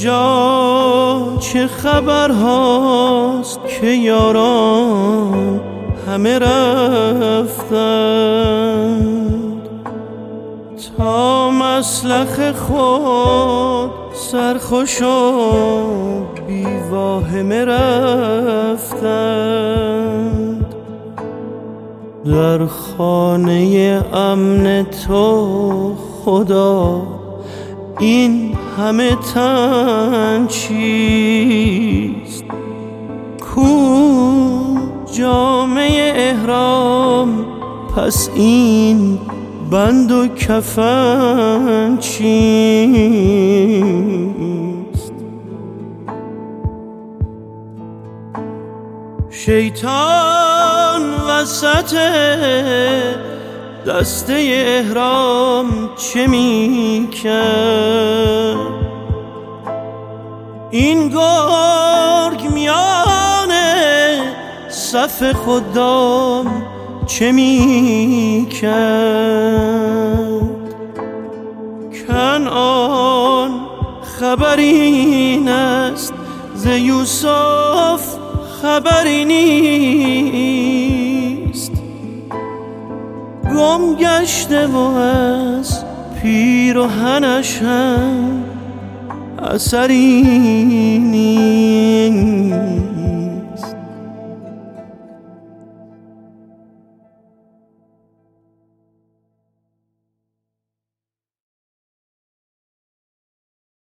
اینجا چه خبر هاست که یاران همه رفتند، تا مسلخ خود سرخوش و بی واهمه رفتند. در خانه امن تو خدا این همه تن چیست؟ کو جامه احرام، پس این بند و کفن چیست؟ شیطان وسط دسته احرام چه می کرد؟ این گرگ میان صف خدام چه می کرد؟ کنعان خبری است ز یوسف خبری نیست، گم گشته و از پیراهنش هم اثری نیست.